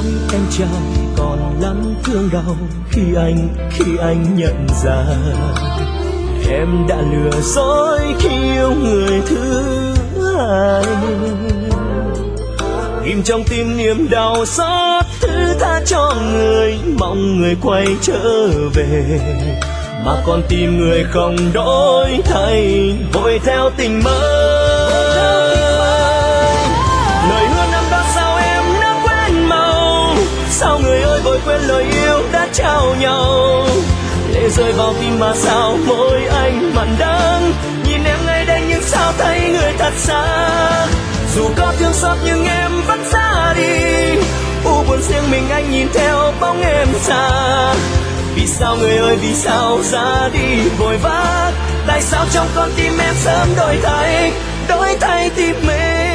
nói em chẳng còn lắm thương đau khi anh nhận ra em đã lừa dối khi yêu người thứ hai. Ghim trong tim niềm đau xót thứ tha cho người, mong người quay trở về, mà còn tìm người không đổi thay, vội theo tình mới. Lời hứa năm đó sao em đã quên mau, sao người ơi vội quên lời yêu đã trao nhau. Lệ rơi vào tim mà sao môi anh mặn đắng, nhìn em ngay đây nhưng sao thấy người thật xa. Dù có thương xót nhưng em vẫn ra đi, u buồn riêng mình anh nhìn theo bóng em xa. Vì sao người ơi vì sao ra đi vội vã, tại sao trong con tim em sớm đổi thay tim mình.